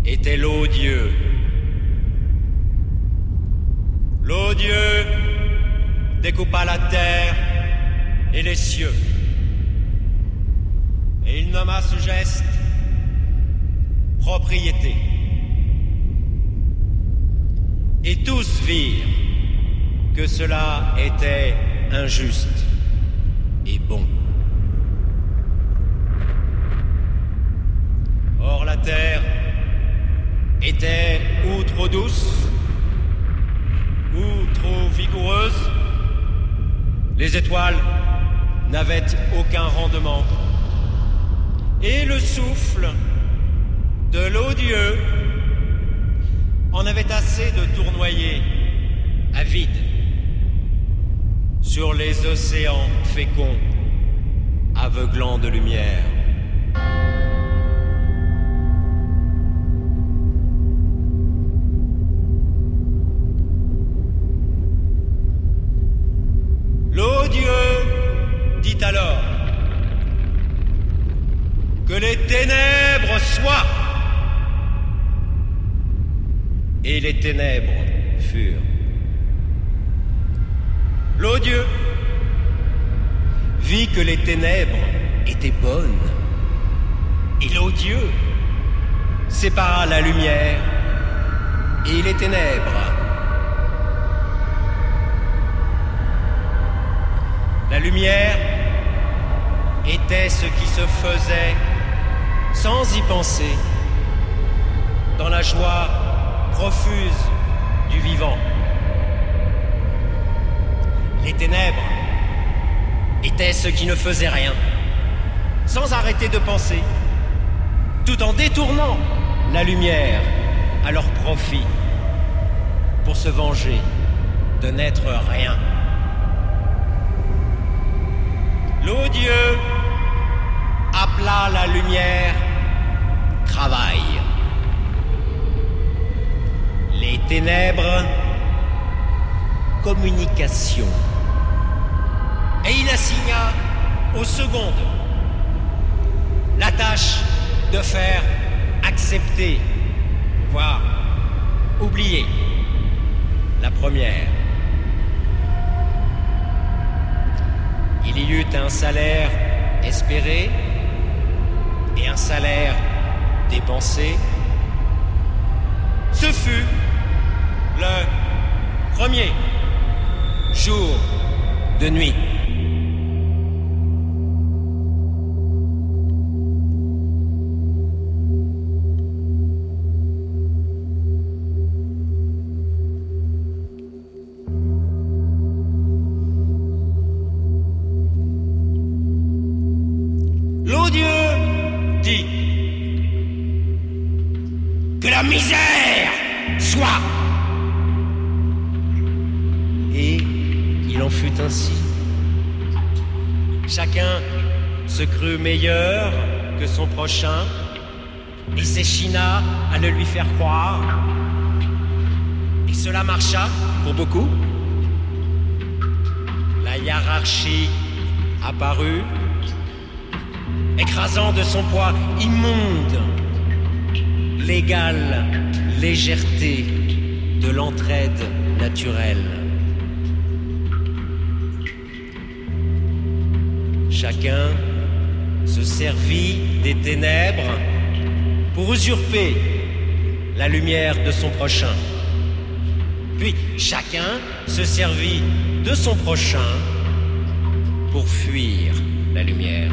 était l'Odieux. L'Odieux découpa la terre et les cieux. Et il nomma ce geste propriété. Et tous virent que cela était injuste et bon. Or la terre était ou trop douce, ou trop vigoureuse. Les étoiles n'avaient aucun rendement. Et le souffle de l'Odieux en avait assez de tournoyer à vide sur les océans féconds, aveuglants de lumière. L'Odieux dit alors que les ténèbres soient. Et les ténèbres furent. L'Odieux vit que les ténèbres étaient bonnes. Et l'Odieux sépara la lumière et les ténèbres. La lumière était ce qui se faisait sans y penser, dans la joie profuse du vivant. Les ténèbres étaient ce qui ne faisait rien, sans arrêter de penser, tout en détournant la lumière à leur profit, pour se venger de n'être rien. L'Odieux appela la lumière travail. Les ténèbres, communication. Et il assigna aux secondes la tâche de faire accepter, voire oublier la première. Il y eut un salaire espéré et un salaire dépensé. Ce fut le premier jour de nuit. L'Odieux dit que la misère soit. Et il en fut ainsi. Chacun se crut meilleur que son prochain et s'échina à le lui faire croire. Et cela marcha pour beaucoup. La hiérarchie apparut, écrasant de son poids immonde l'égale légèreté de l'entraide naturelle. Chacun se servit des ténèbres pour usurper la lumière de son prochain. Puis chacun se servit de son prochain pour fuir la lumière.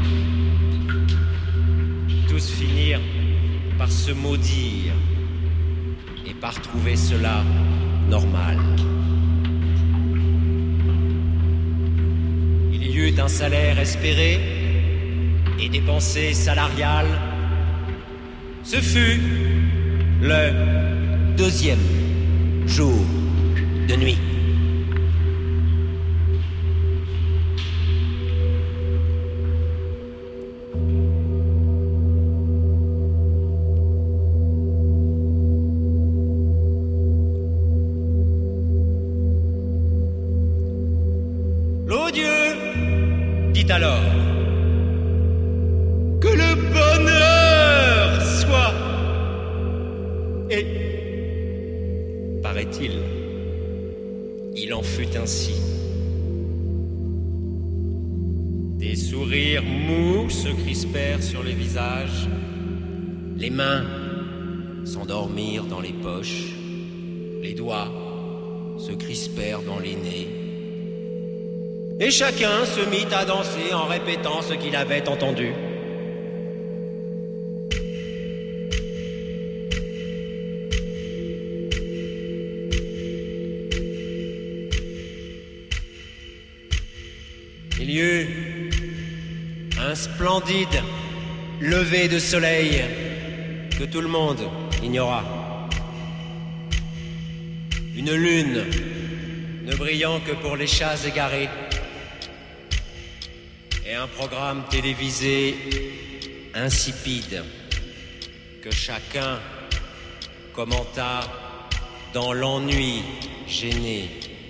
Tous finirent par se maudire et par trouver cela normal. Il y eut un salaire espéré et des pensées salariales. Ce fut le deuxième jour de nuit. L'Odieux dit alors que le bonheur soit. Et, paraît-il, il en fut ainsi. Des sourires mous se crispèrent sur les visages, les mains s'endormirent dans les poches, les doigts se crispèrent dans les nez, et chacun se mit à danser en répétant ce qu'il avait entendu. Il y eut un splendide lever de soleil que tout le monde ignora. Une lune ne brillant que pour les chats égarés, et un programme télévisé insipide que chacun commenta dans l'ennui gêné.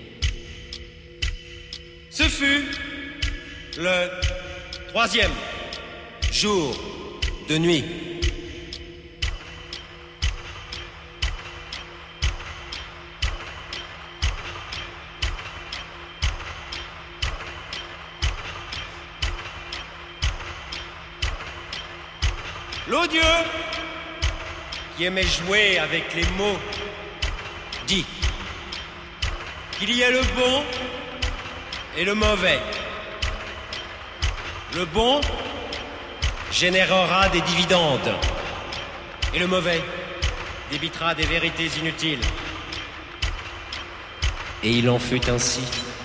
Ce fut le 3e jour de nuit. L'odieux, qui aimait jouer avec les mots, dit qu'il y a le bon et le mauvais. Le bon générera des dividendes et le mauvais débitera des vérités inutiles. Et il en fut ainsi.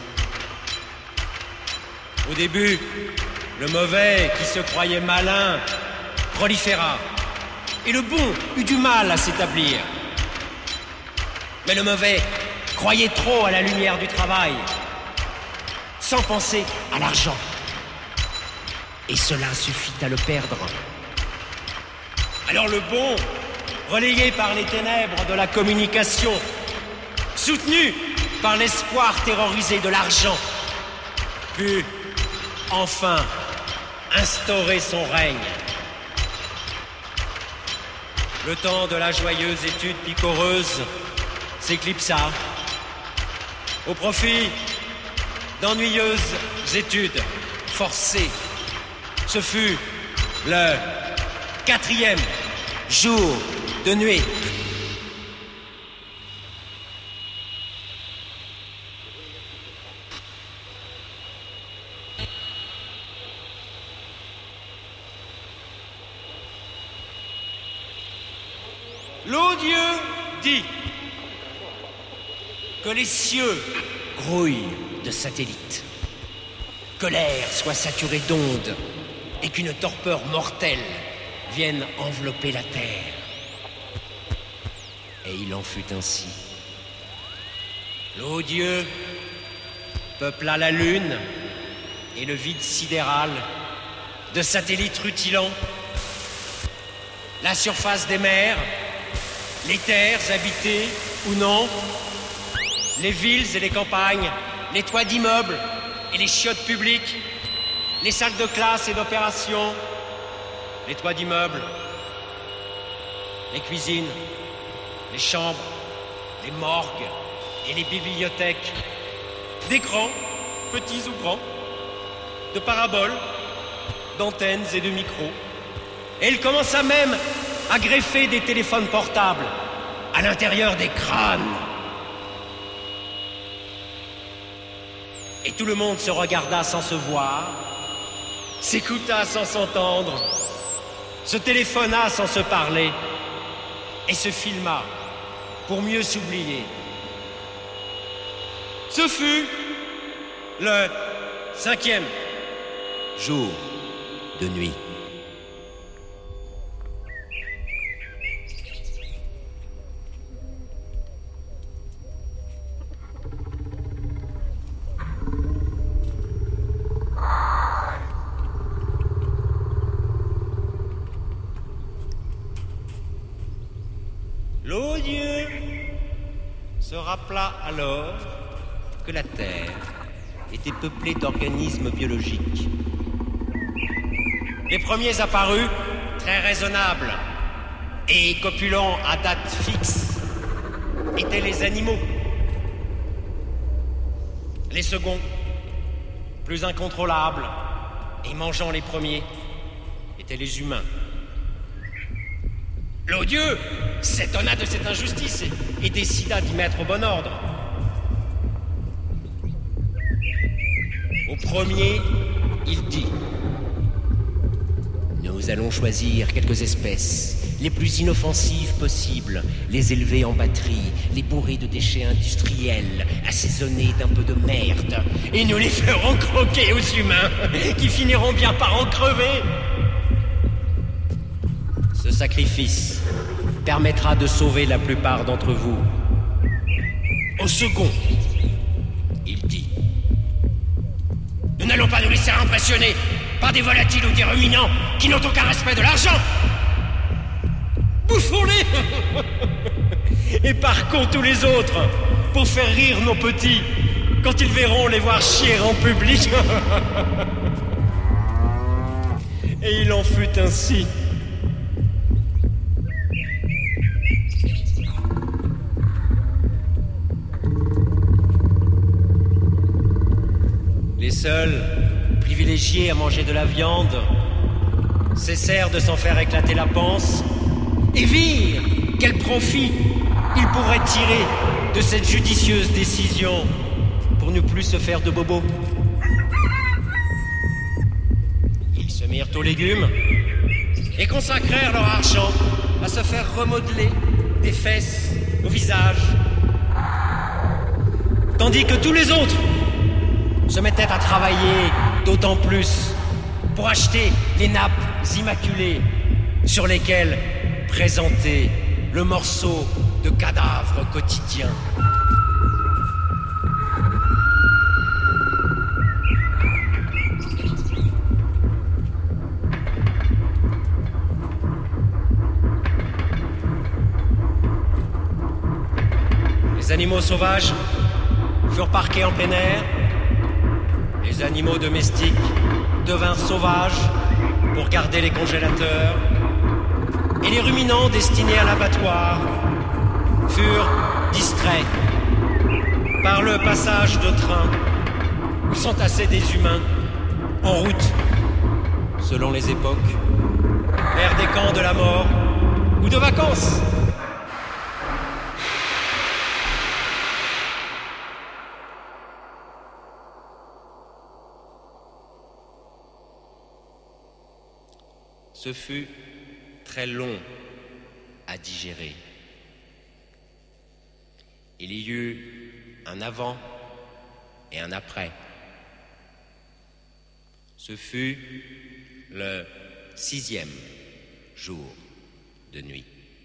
Au début, le mauvais, qui se croyait malin, proliféra, et le bon eut du mal à s'établir. Mais le mauvais croyait trop à la lumière du travail, sans penser à l'argent. Et cela suffit à le perdre. Alors le bon, relayé par les ténèbres de la communication, soutenu par l'espoir terrorisé de l'argent, put enfin instaurer son règne. Le temps de la joyeuse étude picoreuse s'éclipsa au profit d'ennuyeuses études forcées. Ce fut le 4e jour de nuit. L'odieux dit que les cieux grouillent de satellites, que l'air soit saturé d'ondes et qu'une torpeur mortelle vienne envelopper la terre. Et il en fut ainsi. L'odieux peupla la lune et le vide sidéral de satellites rutilants, la surface des mers, les terres habitées ou non, les villes et les campagnes, les toits d'immeubles et les chiottes publiques, les salles de classe et d'opération, les toits d'immeubles, les cuisines, les chambres, les morgues et les bibliothèques, d'écrans, petits ou grands, de paraboles, d'antennes et de micros. Et il commença même à greffer des téléphones portables à l'intérieur des crânes. Et tout le monde se regarda sans se voir, s'écouta sans s'entendre, se téléphona sans se parler, et se filma pour mieux s'oublier. Ce fut le 5e jour de nuit. L'odieux se rappela alors que la Terre était peuplée d'organismes biologiques. Les premiers apparus très raisonnables, et copulants à date fixe étaient les animaux. Les seconds, plus incontrôlables et mangeant les premiers, étaient les humains. L'odieux s'étonna de cette injustice et décida d'y mettre au bon ordre. Au premier, il dit: nous allons choisir quelques espèces, les plus inoffensives possibles, les élever en batterie, les bourrer de déchets industriels, assaisonnés d'un peu de merde, et nous les ferons croquer aux humains, qui finiront bien par en crever. Ce sacrifice permettra de sauver la plupart d'entre vous. Au second, il dit: nous n'allons pas nous laisser impressionner par des volatiles ou des ruminants qui n'ont aucun respect de l'argent. Bouffons-les et parquons tous les autres pour faire rire nos petits quand ils verront les voir chier en public. Et il en fut ainsi. Les seuls privilégiés à manger de la viande cessèrent de s'en faire éclater la panse et virent quel profit ils pourraient tirer de cette judicieuse décision pour ne plus se faire de bobos. Ils se mirent aux légumes et consacrèrent leur argent à se faire remodeler des fesses au visage, tandis que tous les autres se mettaient à travailler d'autant plus pour acheter les nappes immaculées sur lesquelles présenter le morceau de cadavre quotidien. Les animaux sauvages furent parqués en plein air. Les animaux domestiques devinrent sauvages pour garder les congélateurs, et les ruminants destinés à l'abattoir furent distraits par le passage de trains où s'entassaient des humains en route, selon les époques, vers des camps de la mort ou de vacances. Ce fut très long à digérer. Il y eut un avant et un après. Ce fut le 6e jour de nuit.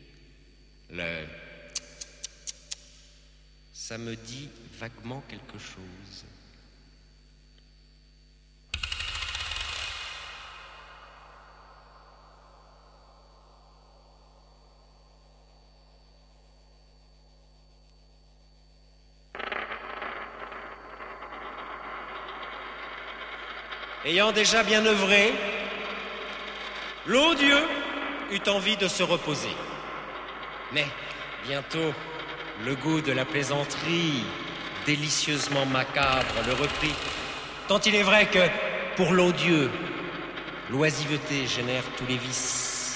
Ça me dit vaguement quelque chose. Ayant déjà bien œuvré, l'odieux eut envie de se reposer. Mais bientôt, le goût de la plaisanterie, délicieusement macabre, le reprit. Tant il est vrai que, pour l'odieux, l'oisiveté génère tous les vices.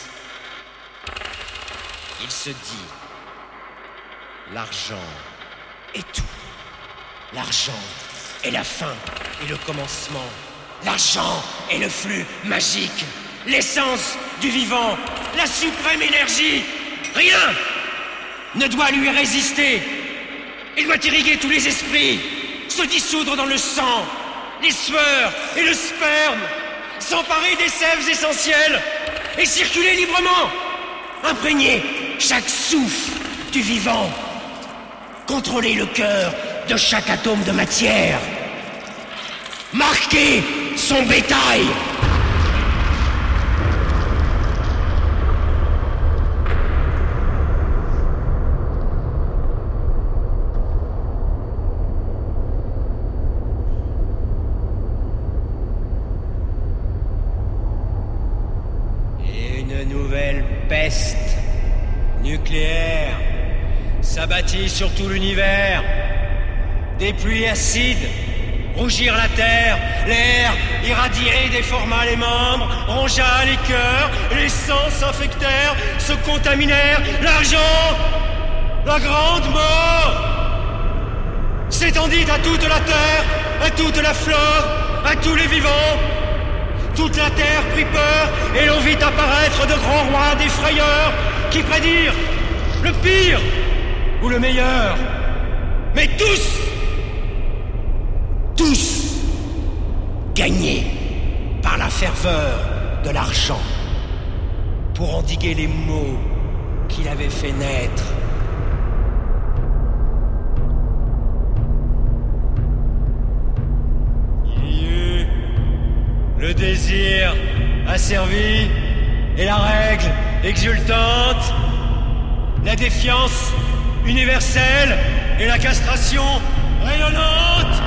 Il se dit: l'argent est tout. L'argent est la fin et le commencement. L'argent est le flux magique, l'essence du vivant, la suprême énergie. Rien ne doit lui résister. Il doit irriguer tous les esprits, se dissoudre dans le sang, les sueurs et le sperme, s'emparer des sèves essentielles et circuler librement, imprégner chaque souffle du vivant, contrôler le cœur de chaque atome de matière, marquer son bétail. Et une nouvelle peste nucléaire s'abattit sur tout l'univers. Des pluies acides rougirent la terre, l'air irradié déforma les membres, rongea les cœurs, les sangs s'infectèrent, se contaminèrent, l'argent, la grande mort s'étendit à toute la terre, à toute la flore, à tous les vivants. Toute la terre prit peur et l'on vit apparaître de grands rois défrayeurs qui prédirent le pire ou le meilleur. Mais tous gagnés par la ferveur de l'argent pour endiguer les maux qu'il avait fait naître. Le désir asservi et la règle exultante, la défiance universelle et la castration rayonnante.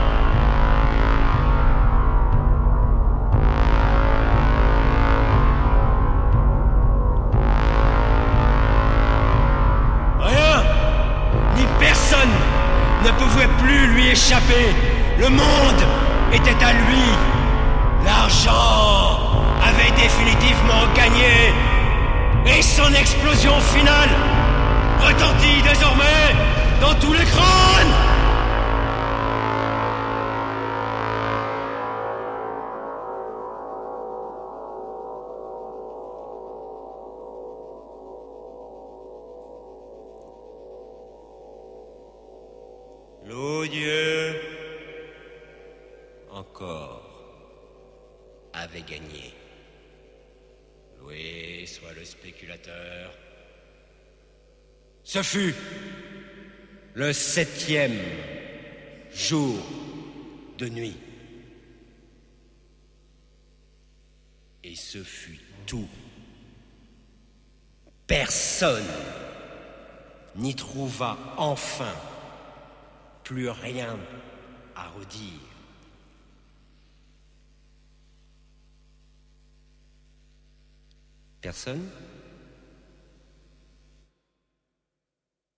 Rien, ni personne ne pouvait plus lui échapper. Le monde était à lui. L'argent avait définitivement gagné et son explosion finale retentit désormais dans tous les crânes. L'odieux encore avait gagné. Loué soit le spéculateur. Ce fut le 7e jour de nuit. Et ce fut tout. Personne n'y trouva enfin plus rien à redire. Personne ?